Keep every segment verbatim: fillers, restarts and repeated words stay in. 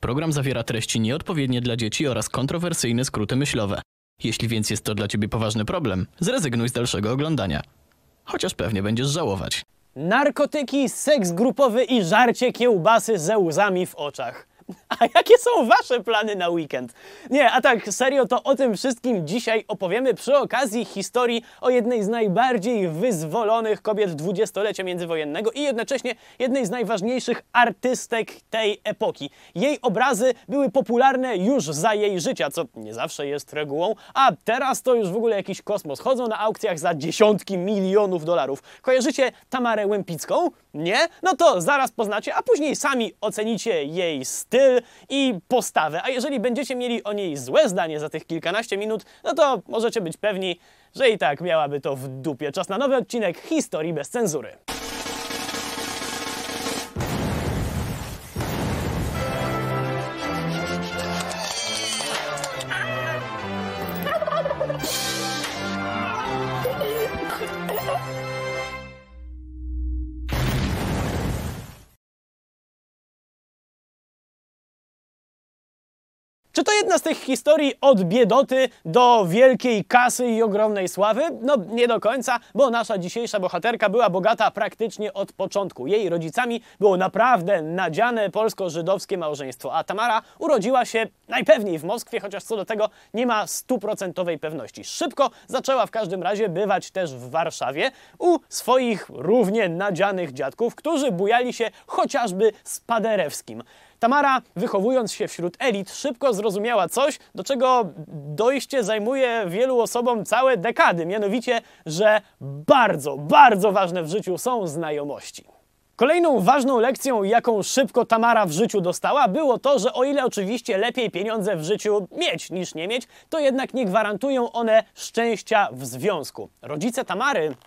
Program zawiera treści nieodpowiednie dla dzieci oraz kontrowersyjne skróty myślowe. Jeśli więc jest to dla ciebie poważny problem, zrezygnuj z dalszego oglądania. Chociaż pewnie będziesz żałować. Narkotyki, seks grupowy i żarcie kiełbasy ze łzami w oczach. A jakie są wasze plany na weekend? Nie, a tak serio, to o tym wszystkim dzisiaj opowiemy przy okazji historii o jednej z najbardziej wyzwolonych kobiet dwudziestolecia międzywojennego i jednocześnie jednej z najważniejszych artystek tej epoki. Jej obrazy były popularne już za jej życia, co nie zawsze jest regułą, a teraz to już w ogóle jakiś kosmos. Chodzą na aukcjach za dziesiątki milionów dolarów. Kojarzycie Tamarę Łępicką? Nie? No to zaraz poznacie, a później sami ocenicie jej styl i postawę. A jeżeli będziecie mieli o niej złe zdanie za tych kilkanaście minut, no to możecie być pewni, że i tak miałaby to w dupie. Czas na nowy odcinek Historii bez cenzury. Czy to jedna z tych historii od biedoty do wielkiej kasy i ogromnej sławy? No nie do końca, bo nasza dzisiejsza bohaterka była bogata praktycznie od początku. Jej rodzicami było naprawdę nadziane polsko-żydowskie małżeństwo, a Tamara urodziła się najpewniej w Moskwie, chociaż co do tego nie ma stuprocentowej pewności. Szybko zaczęła w każdym razie bywać też w Warszawie u swoich równie nadzianych dziadków, którzy bujali się chociażby z Paderewskim. Tamara, wychowując się wśród elit, szybko zrozumiała coś, do czego dojście zajmuje wielu osobom całe dekady, mianowicie, że bardzo, bardzo ważne w życiu są znajomości. Kolejną ważną lekcją, jaką szybko Tamara w życiu dostała, było to, że o ile oczywiście lepiej pieniądze w życiu mieć niż nie mieć, to jednak nie gwarantują one szczęścia w związku. Rodzice Tamary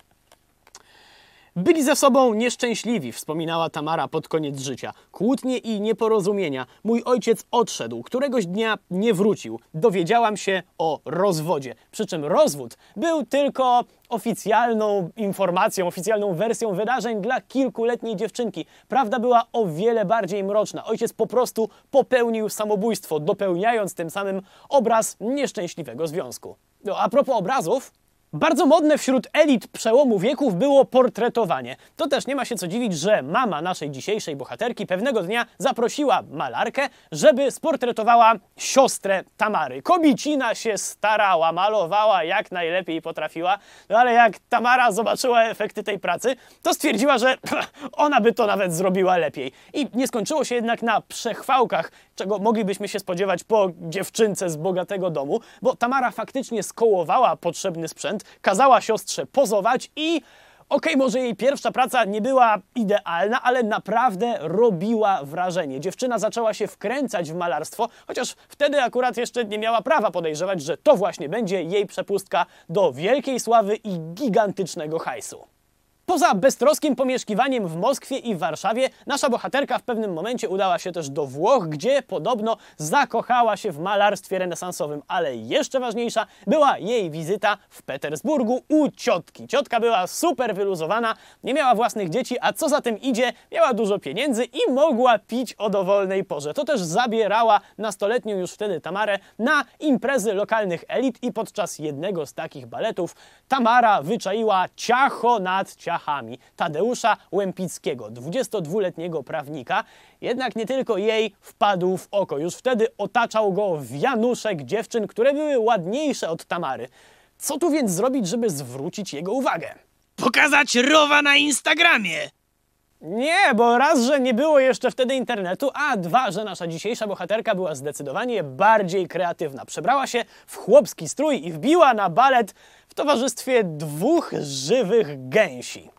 byli ze sobą nieszczęśliwi, wspominała Tamara pod koniec życia. Kłótnie i nieporozumienia. Mój ojciec odszedł, któregoś dnia nie wrócił. Dowiedziałam się o rozwodzie. Przy czym rozwód był tylko oficjalną informacją, oficjalną wersją wydarzeń dla kilkuletniej dziewczynki. Prawda była o wiele bardziej mroczna. Ojciec po prostu popełnił samobójstwo, dopełniając tym samym obraz nieszczęśliwego związku. No, a propos obrazów, bardzo modne wśród elit przełomu wieków było portretowanie. To też nie ma się co dziwić, że mama naszej dzisiejszej bohaterki pewnego dnia zaprosiła malarkę, żeby sportretowała siostrę Tamary. Kobicina się starała, malowała jak najlepiej potrafiła, no ale jak Tamara zobaczyła efekty tej pracy, to stwierdziła, że ona by to nawet zrobiła lepiej. I nie skończyło się jednak na przechwałkach, czego moglibyśmy się spodziewać po dziewczynce z bogatego domu, bo Tamara faktycznie skołowała potrzebny sprzęt, kazała siostrze pozować i okej, może jej pierwsza praca nie była idealna, ale naprawdę robiła wrażenie. Dziewczyna zaczęła się wkręcać w malarstwo, chociaż wtedy akurat jeszcze nie miała prawa podejrzewać, że to właśnie będzie jej przepustka do wielkiej sławy i gigantycznego hajsu. Poza beztroskim pomieszkiwaniem w Moskwie i w Warszawie, nasza bohaterka w pewnym momencie udała się też do Włoch, gdzie podobno zakochała się w malarstwie renesansowym, ale jeszcze ważniejsza była jej wizyta w Petersburgu u ciotki. Ciotka była super wyluzowana, nie miała własnych dzieci, a co za tym idzie, miała dużo pieniędzy i mogła pić o dowolnej porze. To też zabierała nastoletnią już wtedy Tamarę na imprezy lokalnych elit i podczas jednego z takich baletów Tamara wyczaiła ciacho nad ciachami Tadeusza Łępickiego, dwudziestodwuletniego prawnika, jednak nie tylko jej wpadł w oko. Już wtedy otaczał go wianuszek dziewczyn, które były ładniejsze od Tamary. Co tu więc zrobić, żeby zwrócić jego uwagę? Pokazać rowa na Instagramie! Nie, bo raz, że nie było jeszcze wtedy internetu, a dwa, że nasza dzisiejsza bohaterka była zdecydowanie bardziej kreatywna. Przebrała się w chłopski strój i wbiła na balet w towarzystwie dwóch żywych gęsi.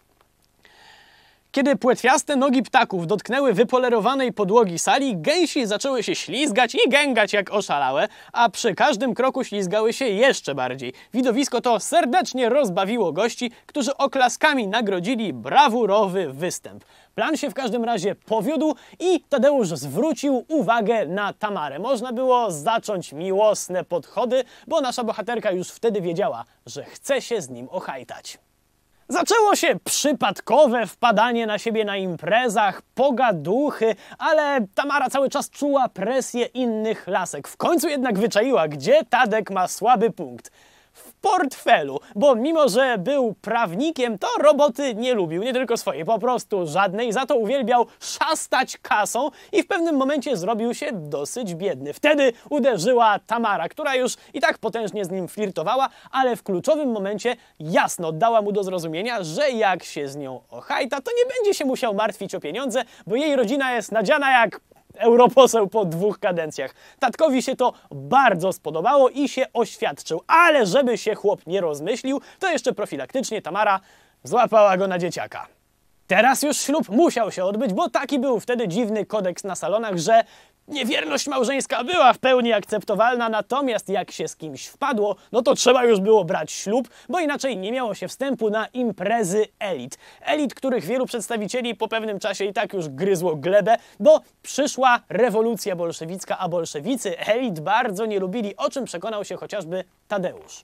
Kiedy płetwiaste nogi ptaków dotknęły wypolerowanej podłogi sali, gęsi zaczęły się ślizgać i gęgać jak oszalałe, a przy każdym kroku ślizgały się jeszcze bardziej. Widowisko to serdecznie rozbawiło gości, którzy oklaskami nagrodzili brawurowy występ. Plan się w każdym razie powiódł i Tadeusz zwrócił uwagę na Tamarę. Można było zacząć miłosne podchody, bo nasza bohaterka już wtedy wiedziała, że chce się z nim ochajtać. Zaczęło się przypadkowe wpadanie na siebie na imprezach, pogaduchy, ale Tamara cały czas czuła presję innych lasek. W końcu jednak wyczaiła, gdzie Tadek ma słaby punkt. W portfelu, bo mimo że był prawnikiem, to roboty nie lubił, nie tylko swojej, po prostu żadnej, za to uwielbiał szastać kasą i w pewnym momencie zrobił się dosyć biedny. Wtedy uderzyła Tamara, która już i tak potężnie z nim flirtowała, ale w kluczowym momencie jasno dała mu do zrozumienia, że jak się z nią ochajta, to nie będzie się musiał martwić o pieniądze, bo jej rodzina jest nadziana jak europoseł po dwóch kadencjach. Tatkowi się to bardzo spodobało i się oświadczył, ale żeby się chłop nie rozmyślił, to jeszcze profilaktycznie Tamara złapała go na dzieciaka. Teraz już ślub musiał się odbyć, bo taki był wtedy dziwny kodeks na salonach, że niewierność małżeńska była w pełni akceptowalna, natomiast jak się z kimś wpadło, no to trzeba już było brać ślub, bo inaczej nie miało się wstępu na imprezy elit. Elit, których wielu przedstawicieli po pewnym czasie i tak już gryzło glebę, bo przyszła rewolucja bolszewicka, a bolszewicy elit bardzo nie lubili, o czym przekonał się chociażby Tadeusz.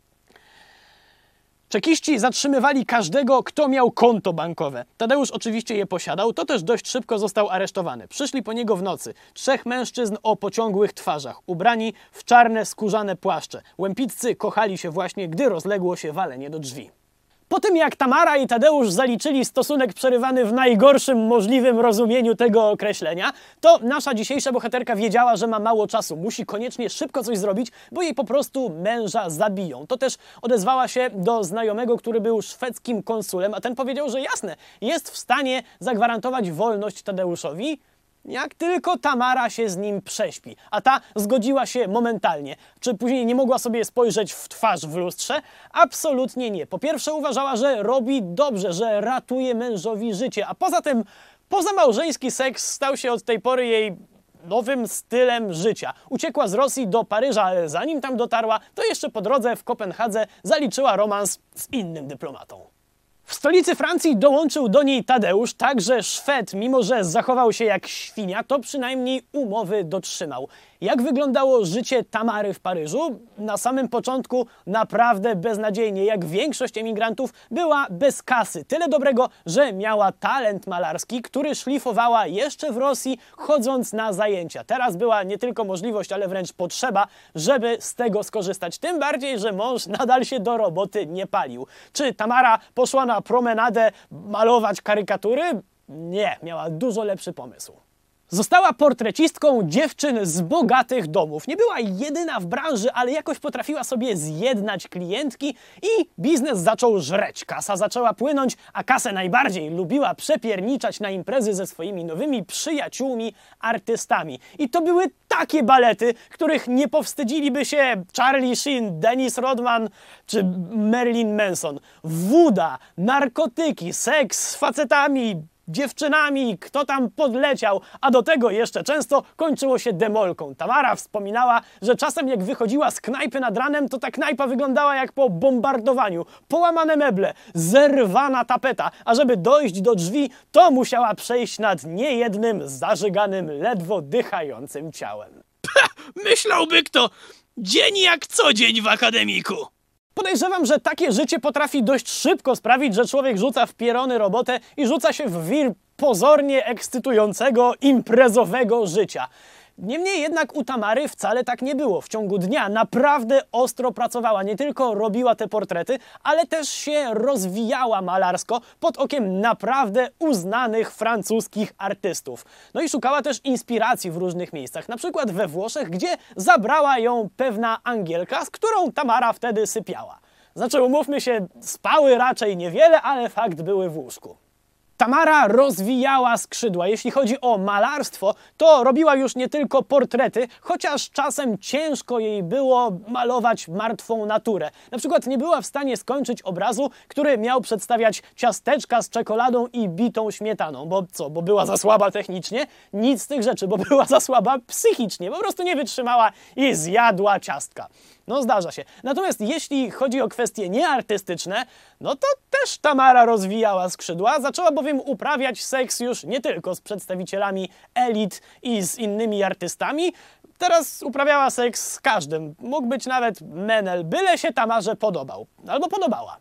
Czekiści zatrzymywali każdego, kto miał konto bankowe. Tadeusz oczywiście je posiadał, to też dość szybko został aresztowany. Przyszli po niego w nocy. Trzech mężczyzn o pociągłych twarzach, ubrani w czarne skórzane płaszcze. Łempiccy kochali się właśnie, gdy rozległo się walenie do drzwi. Po tym jak Tamara i Tadeusz zaliczyli stosunek przerywany w najgorszym możliwym rozumieniu tego określenia, to nasza dzisiejsza bohaterka wiedziała, że ma mało czasu. Musi koniecznie szybko coś zrobić, bo jej po prostu męża zabiją. To też odezwała się do znajomego, który był szwedzkim konsulem, a ten powiedział, że jasne, jest w stanie zagwarantować wolność Tadeuszowi, jak tylko Tamara się z nim prześpi. A ta zgodziła się momentalnie. Czy później nie mogła sobie spojrzeć w twarz w lustrze? Absolutnie nie. Po pierwsze uważała, że robi dobrze, że ratuje mężowi życie, a poza tym pozamałżeński seks stał się od tej pory jej nowym stylem życia. Uciekła z Rosji do Paryża, ale zanim tam dotarła, to jeszcze po drodze w Kopenhadze zaliczyła romans z innym dyplomatą. W stolicy Francji dołączył do niej Tadeusz, także Szwed, mimo że zachował się jak świnia, to przynajmniej umowy dotrzymał. Jak wyglądało życie Tamary w Paryżu? Na samym początku naprawdę beznadziejnie. Jak większość emigrantów była bez kasy. Tyle dobrego, że miała talent malarski, który szlifowała jeszcze w Rosji, chodząc na zajęcia. Teraz była nie tylko możliwość, ale wręcz potrzeba, żeby z tego skorzystać. Tym bardziej, że mąż nadal się do roboty nie palił. Czy Tamara poszła na promenadę malować karykatury? Nie, miała dużo lepszy pomysł. Została portrecistką dziewczyn z bogatych domów. Nie była jedyna w branży, ale jakoś potrafiła sobie zjednać klientki i biznes zaczął żreć. Kasa zaczęła płynąć, a kasę najbardziej lubiła przepierniczać na imprezy ze swoimi nowymi przyjaciółmi, artystami. I to były takie balety, których nie powstydziliby się Charlie Sheen, Dennis Rodman czy Marilyn Manson. Woda, narkotyki, seks z facetami, dziewczynami, kto tam podleciał, a do tego jeszcze często kończyło się demolką. Tamara wspominała, że czasem jak wychodziła z knajpy nad ranem, to ta knajpa wyglądała jak po bombardowaniu. Połamane meble, zerwana tapeta, a żeby dojść do drzwi, to musiała przejść nad niejednym zażyganym, ledwo dychającym ciałem. Myślałby kto, dzień jak co dzień w akademiku. Podejrzewam, że takie życie potrafi dość szybko sprawić, że człowiek rzuca w pierony robotę i rzuca się w wir pozornie ekscytującego, imprezowego życia. Niemniej jednak u Tamary wcale tak nie było. W ciągu dnia naprawdę ostro pracowała. Nie tylko robiła te portrety, ale też się rozwijała malarsko pod okiem naprawdę uznanych francuskich artystów. No i szukała też inspiracji w różnych miejscach. Na przykład we Włoszech, gdzie zabrała ją pewna Angielka, z którą Tamara wtedy sypiała. Znaczy, umówmy się, spały raczej niewiele, ale fakt, były w łóżku. Tamara rozwijała skrzydła. Jeśli chodzi o malarstwo, to robiła już nie tylko portrety, chociaż czasem ciężko jej było malować martwą naturę. Na przykład nie była w stanie skończyć obrazu, który miał przedstawiać ciasteczka z czekoladą i bitą śmietaną. Bo co? Bo była za słaba technicznie? Nic z tych rzeczy, bo była za słaba psychicznie. Po prostu nie wytrzymała i zjadła ciastka. No zdarza się. Natomiast jeśli chodzi o kwestie nieartystyczne, no to też Tamara rozwijała skrzydła. Zaczęła bowiem uprawiać seks już nie tylko z przedstawicielami elit i z innymi artystami. Teraz uprawiała seks z każdym. Mógł być nawet menel, byle się Tamarze podobał. Albo podobała.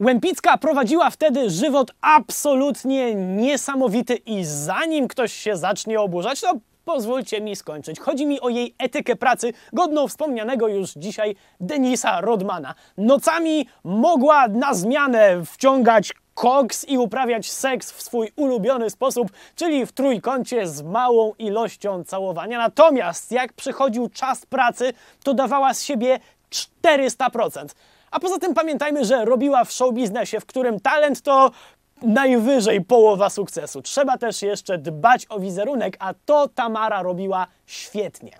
Łępicka prowadziła wtedy żywot absolutnie niesamowity i zanim ktoś się zacznie oburzać, to pozwólcie mi skończyć. Chodzi mi o jej etykę pracy, godną wspomnianego już dzisiaj Denisa Rodmana. Nocami mogła na zmianę wciągać koks i uprawiać seks w swój ulubiony sposób, czyli w trójkącie z małą ilością całowania. Natomiast jak przychodził czas pracy, to dawała z siebie czterysta procent. A poza tym pamiętajmy, że robiła w showbiznesie, w którym talent to najwyżej połowa sukcesu. Trzeba też jeszcze dbać o wizerunek, a to Tamara robiła świetnie.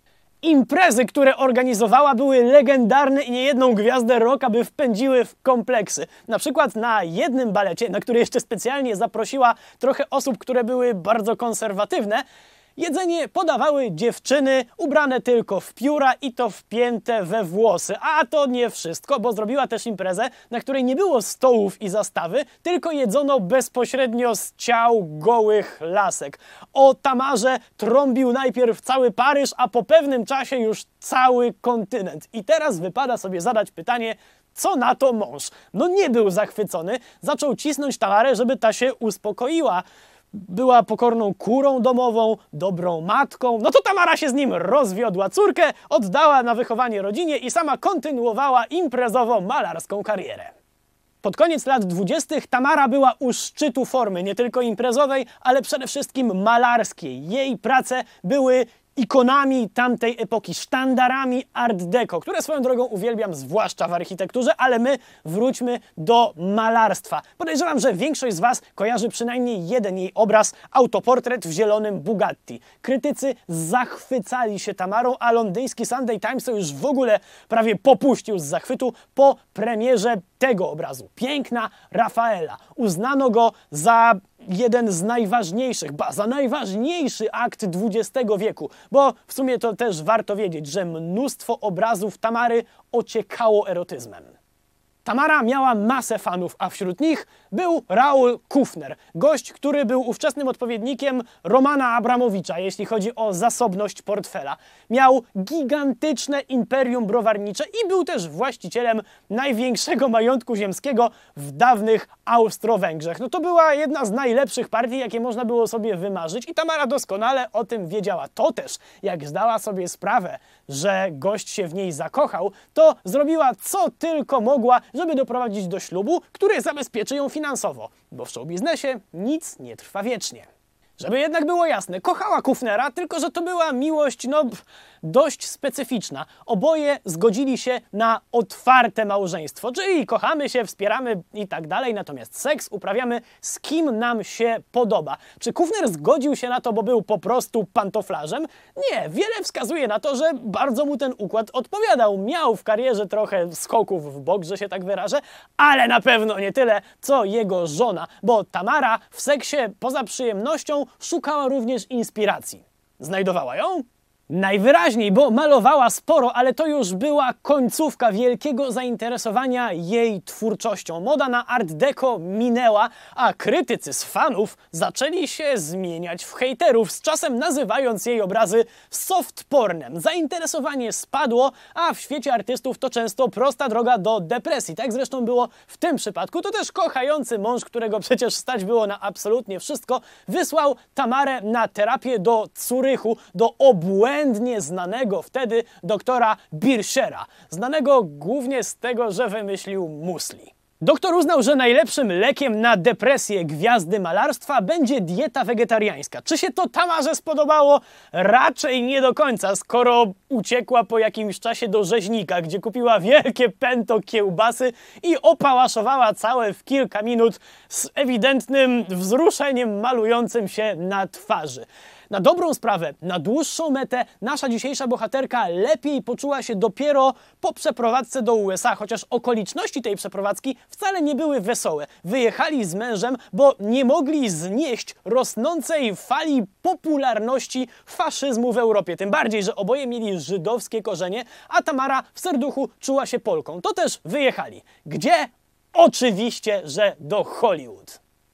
Imprezy, które organizowała, były legendarne i niejedną gwiazdę rocka by wpędziły w kompleksy. Na przykład na jednym balecie, na który jeszcze specjalnie zaprosiła trochę osób, które były bardzo konserwatywne, jedzenie podawały dziewczyny ubrane tylko w pióra i to wpięte we włosy. A to nie wszystko, bo zrobiła też imprezę, na której nie było stołów i zastawy, tylko jedzono bezpośrednio z ciał gołych lasek. O Tamarze trąbił najpierw cały Paryż, a po pewnym czasie już cały kontynent. I teraz wypada sobie zadać pytanie, co na to mąż? No nie był zachwycony, zaczął cisnąć Tamarę, żeby ta się uspokoiła. Była pokorną kurą domową, dobrą matką. No to Tamara się z nim rozwiodła. Córkę oddała na wychowanie rodzinie i sama kontynuowała imprezową malarską karierę. Pod koniec lat dwudziestych Tamara była u szczytu formy, nie tylko imprezowej, ale przede wszystkim malarskiej. Jej prace były ikonami tamtej epoki, sztandarami Art Deco, które swoją drogą uwielbiam, zwłaszcza w architekturze, ale my wróćmy do malarstwa. Podejrzewam, że większość z Was kojarzy przynajmniej jeden jej obraz, autoportret w zielonym Bugatti. Krytycy zachwycali się Tamarą, a londyński Sunday Times to już w ogóle prawie popuścił z zachwytu po premierze tego obrazu. Piękna Rafaela. Uznano go za jeden z najważniejszych, ba, za najważniejszy akt dwudziestego wieku, bo w sumie to też warto wiedzieć, że mnóstwo obrazów Tamary ociekało erotyzmem. Tamara miała masę fanów, a wśród nich był Raoul Kufner, gość, który był ówczesnym odpowiednikiem Romana Abramowicza, jeśli chodzi o zasobność portfela. Miał gigantyczne imperium browarnicze i był też właścicielem największego majątku ziemskiego w dawnych Austro-Węgrzech. No to była jedna z najlepszych partii, jakie można było sobie wymarzyć i Tamara doskonale o tym wiedziała. To też, jak zdała sobie sprawę, że gość się w niej zakochał, to zrobiła co tylko mogła, żeby doprowadzić do ślubu, który zabezpieczy ją finansowo, bo w showbiznesie nic nie trwa wiecznie. Żeby jednak było jasne, kochała Kufnera, tylko że to była miłość, no, dość specyficzna. Oboje zgodzili się na otwarte małżeństwo, czyli kochamy się, wspieramy i tak dalej, natomiast seks uprawiamy z kim nam się podoba. Czy Kufner zgodził się na to, bo był po prostu pantoflarzem? Nie, wiele wskazuje na to, że bardzo mu ten układ odpowiadał. Miał w karierze trochę skoków w bok, że się tak wyrażę, ale na pewno nie tyle, co jego żona, bo Tamara w seksie poza przyjemnością szukała również inspiracji. Znajdowała ją? Najwyraźniej, bo malowała sporo, ale to już była końcówka wielkiego zainteresowania jej twórczością. Moda na Art Deco minęła, a krytycy z fanów zaczęli się zmieniać w hejterów, z czasem nazywając jej obrazy soft pornem. Zainteresowanie spadło, a w świecie artystów to często prosta droga do depresji. Tak zresztą było w tym przypadku. To też kochający mąż, którego przecież stać było na absolutnie wszystko, wysłał Tamarę na terapię do Zurychu, do obłędu błędnie znanego wtedy doktora Birchera, znanego głównie z tego, że wymyślił musli. Doktor uznał, że najlepszym lekiem na depresję gwiazdy malarstwa będzie dieta wegetariańska. Czy się to Tamarze spodobało? Raczej nie do końca, skoro uciekła po jakimś czasie do rzeźnika, gdzie kupiła wielkie pęto kiełbasy i opałaszowała całe w kilka minut z ewidentnym wzruszeniem malującym się na twarzy. Na dobrą sprawę, na dłuższą metę nasza dzisiejsza bohaterka lepiej poczuła się dopiero po przeprowadzce do U S A, chociaż okoliczności tej przeprowadzki wcale nie były wesołe. Wyjechali z mężem, bo nie mogli znieść rosnącej fali popularności faszyzmu w Europie. Tym bardziej, że oboje mieli żydowskie korzenie, a Tamara w serduchu czuła się Polką. To też wyjechali. Gdzie? Oczywiście, że do Hollywood.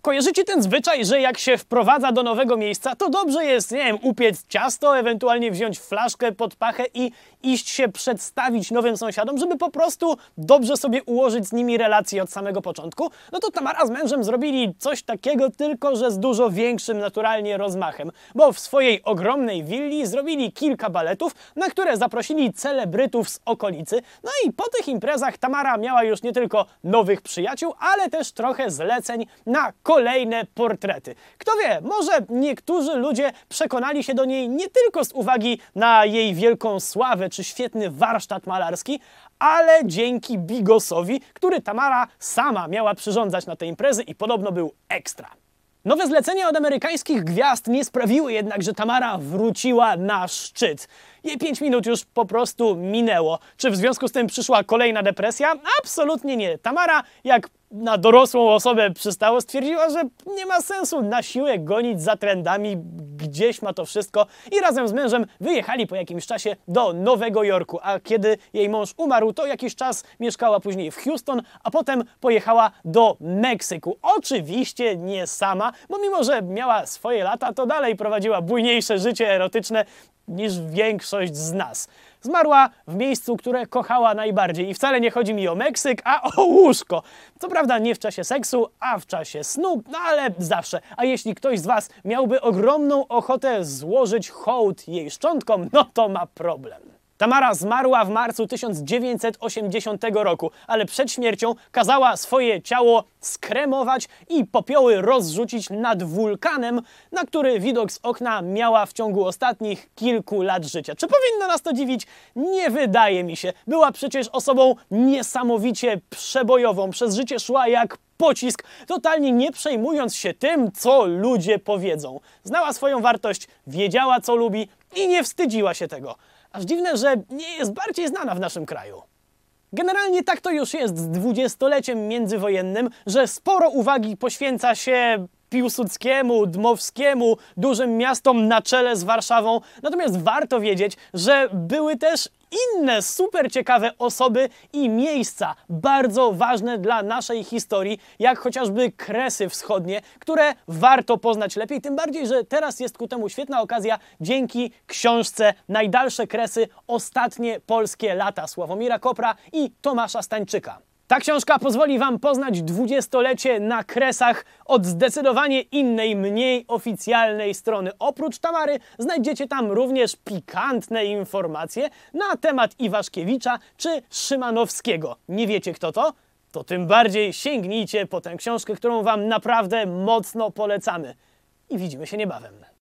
Kojarzycie ten zwyczaj, że jak się wprowadza do nowego miejsca, to dobrze jest, nie wiem, upiec ciasto, ewentualnie wziąć flaszkę pod pachę i iść się przedstawić nowym sąsiadom, żeby po prostu dobrze sobie ułożyć z nimi relacje od samego początku? No to Tamara z mężem zrobili coś takiego, tylko że z dużo większym naturalnie rozmachem, bo w swojej ogromnej willi zrobili kilka baletów, na które zaprosili celebrytów z okolicy. No i po tych imprezach Tamara miała już nie tylko nowych przyjaciół, ale też trochę zleceń na kolejne portrety. Kto wie, może niektórzy ludzie przekonali się do niej nie tylko z uwagi na jej wielką sławę czy świetny warsztat malarski, ale dzięki bigosowi, który Tamara sama miała przyrządzać na te imprezy i podobno był ekstra. Nowe zlecenia od amerykańskich gwiazd nie sprawiły jednak, że Tamara wróciła na szczyt. Jej pięć minut już po prostu minęło. Czy w związku z tym przyszła kolejna depresja? Absolutnie nie. Tamara, jak na dorosłą osobę przystało, stwierdziła, że nie ma sensu na siłę gonić za trendami, gdzieś ma to wszystko i razem z mężem wyjechali po jakimś czasie do Nowego Jorku, a kiedy jej mąż umarł, to jakiś czas mieszkała później w Houston, a potem pojechała do Meksyku. Oczywiście nie sama, bo mimo że miała swoje lata, to dalej prowadziła bujniejsze życie erotyczne niż większość z nas. Zmarła w miejscu, które kochała najbardziej i wcale nie chodzi mi o Meksyk, a o łóżko. Co prawda nie w czasie seksu, a w czasie snu, no ale zawsze. A jeśli ktoś z was miałby ogromną ochotę złożyć hołd jej szczątkom, no to ma problem. Tamara zmarła w marcu tysiąc dziewięćset osiemdziesiątego roku, ale przed śmiercią kazała swoje ciało skremować i popioły rozrzucić nad wulkanem, na który widok z okna miała w ciągu ostatnich kilku lat życia. Czy powinno nas to dziwić? Nie wydaje mi się. Była przecież osobą niesamowicie przebojową. Przez życie szła jak pocisk, totalnie nie przejmując się tym, co ludzie powiedzą. Znała swoją wartość, wiedziała, co lubi i nie wstydziła się tego. Aż dziwne, że nie jest bardziej znana w naszym kraju. Generalnie tak to już jest z dwudziestoleciem międzywojennym, że sporo uwagi poświęca się Piłsudskiemu, Dmowskiemu, dużym miastom na czele z Warszawą. Natomiast warto wiedzieć, że były też inne super ciekawe osoby i miejsca bardzo ważne dla naszej historii, jak chociażby Kresy Wschodnie, które warto poznać lepiej, tym bardziej, że teraz jest ku temu świetna okazja dzięki książce Najdalsze Kresy – Ostatnie polskie lata Sławomira Kopra i Tomasza Stańczyka. Ta książka pozwoli wam poznać dwudziestolecie na Kresach od zdecydowanie innej, mniej oficjalnej strony. Oprócz Tamary znajdziecie tam również pikantne informacje na temat Iwaszkiewicza czy Szymanowskiego. Nie wiecie kto to? To tym bardziej sięgnijcie po tę książkę, którą wam naprawdę mocno polecamy. I widzimy się niebawem.